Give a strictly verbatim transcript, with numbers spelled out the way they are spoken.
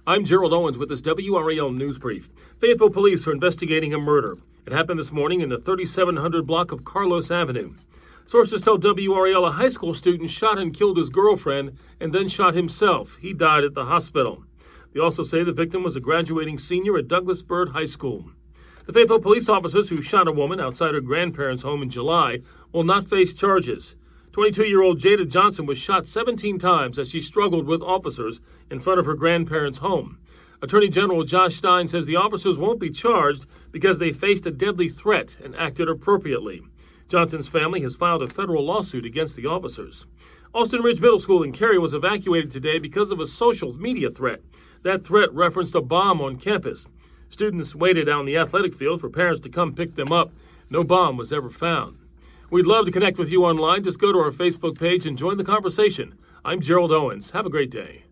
I'm Gerald Owens with this W R A L News Brief. Fayetteville police are investigating a murder. It happened this morning in the thirty-seven hundred block of Carlos Avenue. Sources tell W R A L a high school student shot and killed his girlfriend and then shot himself. He died at the hospital. They also say the victim was a graduating senior at Douglas Byrd High School. The Fayetteville police officers who shot a woman outside her grandparents' home in July will not face charges. twenty-two-year-old Jada Johnson was shot seventeen times as she struggled with officers in front of her grandparents' home. Attorney General Josh Stein says the officers won't be charged because they faced a deadly threat and acted appropriately. Johnson's family has filed a federal lawsuit against the officers. Austin Ridge Middle School in Cary was evacuated today because of a social media threat. That threat referenced a bomb on campus. Students waited out on the athletic field for parents to come pick them up. No bomb was ever found. We'd love to connect with you online. Just go to our Facebook page and join the conversation. I'm Gerald Owens. Have a great day.